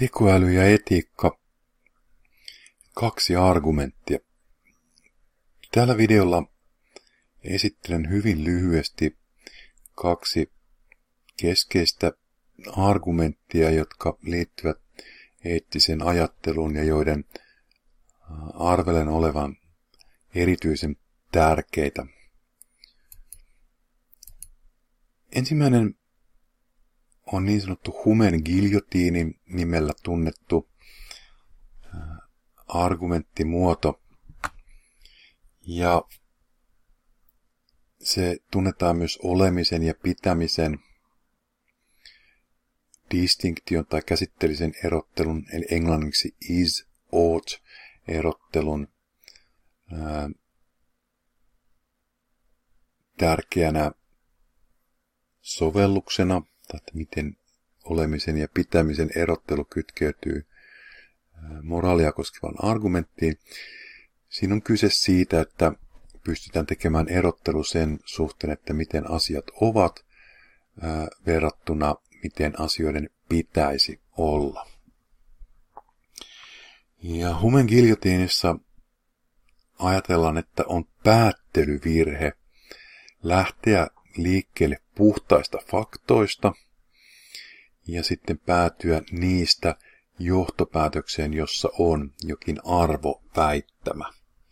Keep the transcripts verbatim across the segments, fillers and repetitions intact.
Tekoäly ja etiikka. Kaksi argumenttia. Tällä videolla esittelen hyvin lyhyesti kaksi keskeistä argumenttia, jotka liittyvät eettiseen ajatteluun ja joiden arvelen olevan erityisen tärkeitä. Ensimmäinen on niin sanottu Humen giljotiini nimellä tunnettu argumenttimuoto. Ja se tunnetaan myös olemisen ja pitämisen distinktion tai käsitteellisen erottelun, eli englanniksi is-ought erottelun ää, tärkeänä sovelluksena, että miten olemisen ja pitämisen erottelu kytkeytyy moraalia koskevan argumenttiin. Siinä on kyse siitä, että pystytään tekemään erottelu sen suhteen, että miten asiat ovat ää, verrattuna miten asioiden pitäisi olla. Ja Humen giljotiinissa ajatellaan, että on päättelyvirhe lähteä liikkeelle puhtaista faktoista ja sitten päätyä niistä johtopäätökseen, jossa on jokin arvoväittämä.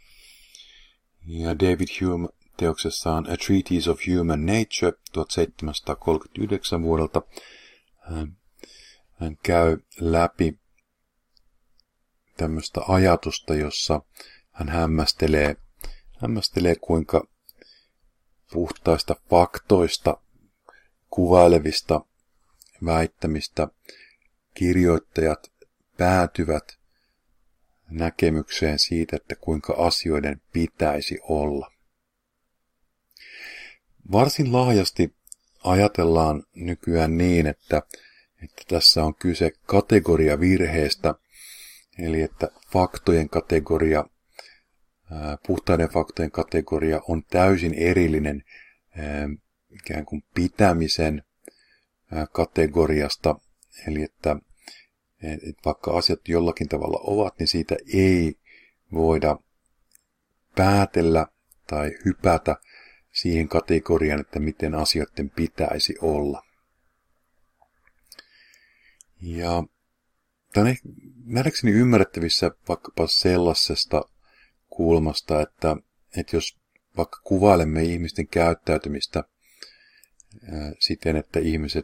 Ja David Hume teoksessaan A Treatise of Human Nature tuhatseitsemänsataakolmekymmentäyhdeksän vuodelta hän, hän käy läpi tämmöistä ajatusta, jossa hän hämmästelee, hämmästelee kuinka puhtaista faktoista kuvailevista väittämistä kirjoittajat päätyvät näkemykseen siitä, että kuinka asioiden pitäisi olla. Varsin laajasti ajatellaan nykyään niin, että, että tässä on kyse kategoriavirheestä, eli että faktojen kategoria, puhtaiden faktojen kategoria on täysin erillinen ikään kuin pitämisen kategoriasta, eli että että vaikka asiat jollakin tavalla ovat, niin siitä ei voida päätellä tai hypätä siihen kategoriaan, että miten asioiden pitäisi olla. Ja tämä on nähdäkseni ymmärrettävissä vaikkapa sellaisesta kulmasta, että, että jos vaikka kuvailemme ihmisten käyttäytymistä ää, siten, että ihmiset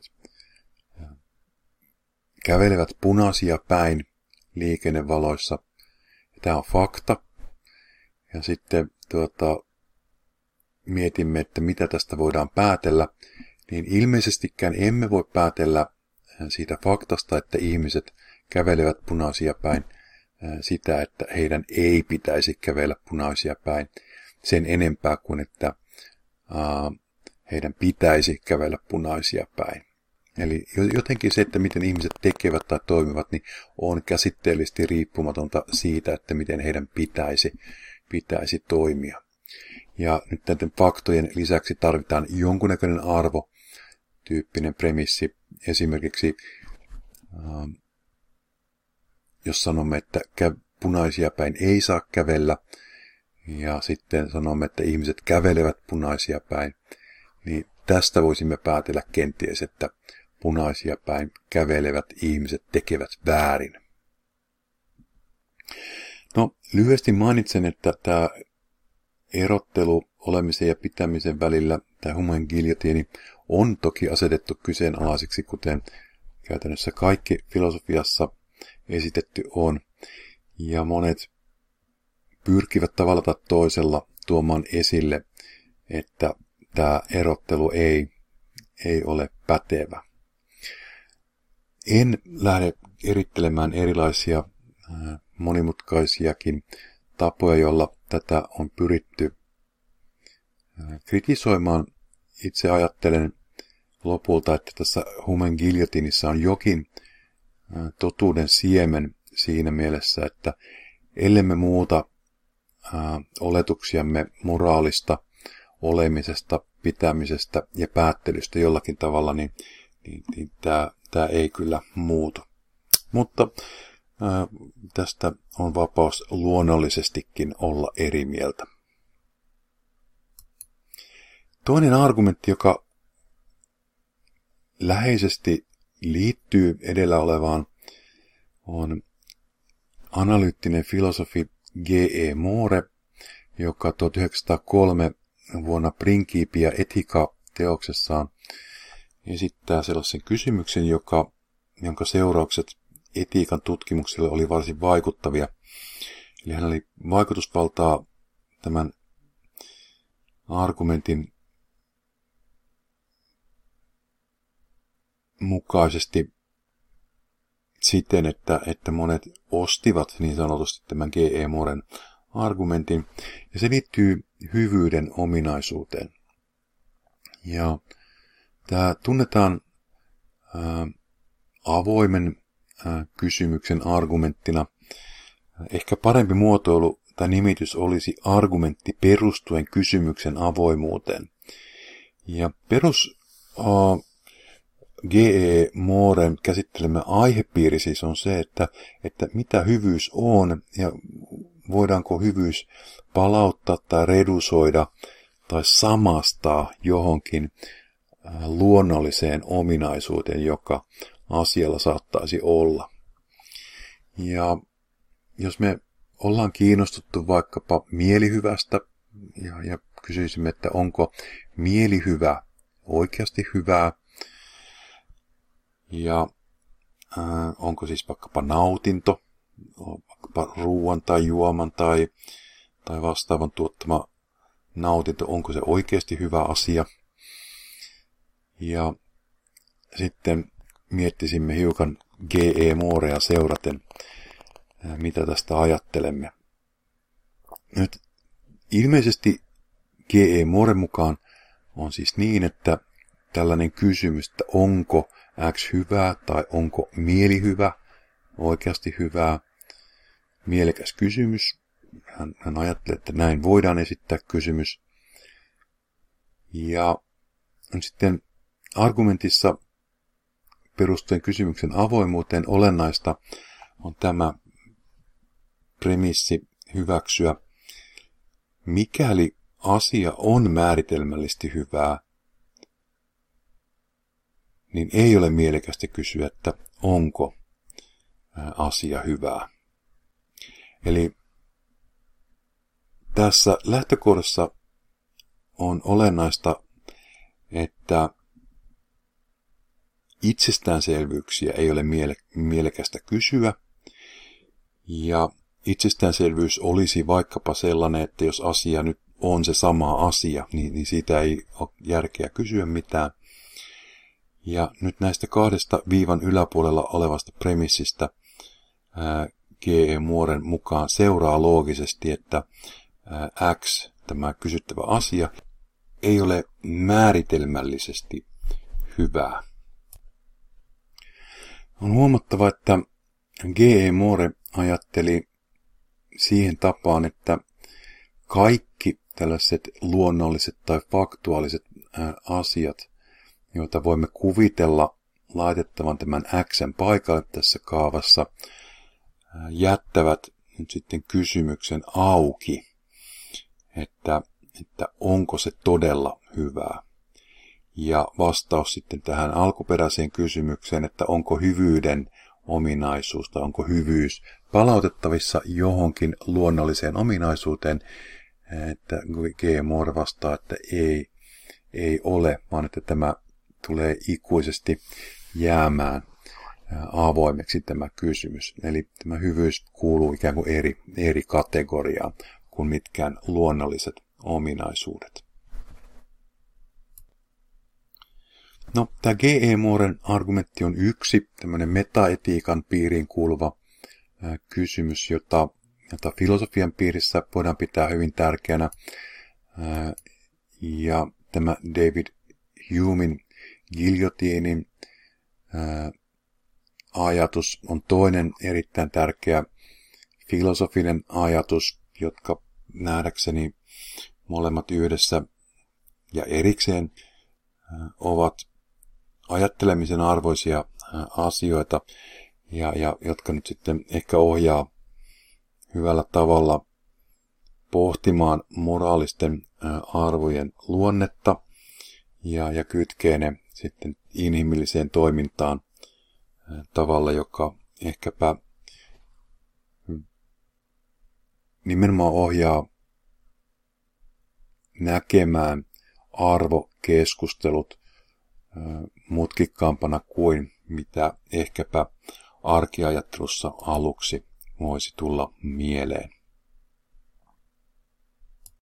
kävelevät punaisia päin liikennevaloissa. Ja tämä on fakta. Ja sitten tuota, mietimme, että mitä tästä voidaan päätellä. Niin ilmeisestikään emme voi päätellä siitä faktasta, että ihmiset kävelevät punaisia päin sitä, että heidän ei pitäisi kävellä punaisia päin sen enempää kuin että aa, heidän pitäisi kävellä punaisia päin. Eli jotenkin se, että miten ihmiset tekevät tai toimivat, niin on käsitteellisesti riippumatonta siitä, että miten heidän pitäisi, pitäisi toimia. Ja nyt näiden faktojen lisäksi tarvitaan jonkunnäköinen arvotyyppinen premissi. Esimerkiksi jos sanomme, että punaisia päin ei saa kävellä, ja sitten sanomme, että ihmiset kävelevät punaisia päin, niin tästä voisimme päätellä kenties, että punaisia päin kävelevät ihmiset tekevät väärin. No, lyhyesti mainitsen, että tämä erottelu olemisen ja pitämisen välillä, tämä Humen giljotiini, on toki asetettu kyseenalaiseksi, kuten käytännössä kaikki filosofiassa esitetty on. Ja monet pyrkivät tavalla tai toisella tuomaan esille, että tämä erottelu ei, ei ole pätevä. En lähde erittelemään erilaisia monimutkaisiakin tapoja, joilla tätä on pyritty kritisoimaan. Itse ajattelen lopulta, että tässä Humen giljotiinissa on jokin totuuden siemen siinä mielessä, että ellemme muuta oletuksiamme moraalista olemisesta, pitämisestä ja päättelystä jollakin tavalla, niin, niin, niin tämä, tämä ei kyllä muutu. Mutta ää, tästä on vapaus luonnollisestikin olla eri mieltä. Toinen argumentti, joka läheisesti liittyy edellä olevaan, on analyyttinen filosofi G E Moore, joka tuhatyhdeksänsataakolme vuonna Principia Ethica-teoksessaan esittää sellaisen kysymyksen, joka, jonka seuraukset etiikan tutkimukselle oli varsin vaikuttavia. Eli hän oli vaikutusvaltaa tämän argumentin mukaisesti siten, että, että monet ostivat niin sanotusti tämän G E Mooren argumentin, ja se liittyy hyvyyden ominaisuuteen. Ja tämä tunnetaan ää, avoimen ää, kysymyksen argumenttina. Ehkä parempi muotoilu tai nimitys olisi argumentti perustuen kysymyksen avoimuuteen. Ja perus ää, G E Mooren käsittelemä aihepiiri siis on se, että, että mitä hyvyys on ja voidaanko hyvyys palauttaa tai redusoida tai samastaa johonkin luonnolliseen ominaisuuteen, joka asialla saattaisi olla. Ja jos me ollaan kiinnostuttu vaikkapa mielihyvästä ja, ja kysyisimme, että onko mielihyvä oikeasti hyvää, ja äh, onko siis vaikkapa nautinto, vaikkapa ruoan tai juoman tai, tai vastaavan tuottama nautinto, onko se oikeasti hyvä asia. Ja sitten miettisimme hiukan G E Moorea seuraten, äh, mitä tästä ajattelemme. Nyt ilmeisesti G E Mooren mukaan on siis niin, että tällainen kysymys, että onko X hyvää tai onko mieli hyvä, oikeasti hyvää, mielekäs kysymys. Hän, hän ajattelee, että näin voidaan esittää kysymys. Ja sitten argumentissa perustuen kysymyksen avoimuuteen olennaista on tämä premissi hyväksyä, mikäli asia on määritelmällisesti hyvää, niin ei ole mielekästä kysyä, että onko asia hyvää. Eli tässä lähtökohdassa on olennaista, että itsestäänselvyyksiä ei ole miele- mielekästä kysyä, ja itsestäänselvyys olisi vaikkapa sellainen, että jos asia nyt on se sama asia, niin, niin siitä ei ole järkeä kysyä mitään. Ja nyt näistä kahdesta viivan yläpuolella olevasta premissistä ää, G E Mooren mukaan seuraa loogisesti, että ää, X, tämä kysyttävä asia, ei ole määritelmällisesti hyvää. On huomattava, että G E Moore ajatteli siihen tapaan, että kaikki tällaiset luonnolliset tai faktuaaliset ää, asiat, joita voimme kuvitella laitettavan tämän X:n paikalle tässä kaavassa, jättävät nyt sitten kysymyksen auki, että, että onko se todella hyvää. Ja vastaus sitten tähän alkuperäiseen kysymykseen, että onko hyvyyden ominaisuus tai onko hyvyys palautettavissa johonkin luonnolliseen ominaisuuteen, että G E Moore vastaa, että ei, ei ole, vaan että tämä tulee ikuisesti jäämään avoimeksi tämä kysymys. Eli tämä hyvyys kuuluu ikään kuin eri, eri kategoriaan kuin mitkään luonnolliset ominaisuudet. No, tämä G E Mooren argumentti on yksi tämmöinen metaetiikan piiriin kuuluva ää, kysymys, jota, jota filosofian piirissä voidaan pitää hyvin tärkeänä. Ää, ja tämä David Humein giljotiinin ää, ajatus on toinen erittäin tärkeä filosofinen ajatus, jotka nähdäkseni molemmat yhdessä ja erikseen ää, ovat ajattelemisen arvoisia ää, asioita. ja, ja jotka nyt sitten ehkä ohjaa hyvällä tavalla pohtimaan moraalisten arvojen luonnetta ja, ja kytkee ne sitten inhimilliseen toimintaan tavalla, joka ehkäpä nimenomaan ohjaa näkemään arvokeskustelut mutkikkaampana kuin mitä ehkäpä arkiajattelussa aluksi voisi tulla mieleen.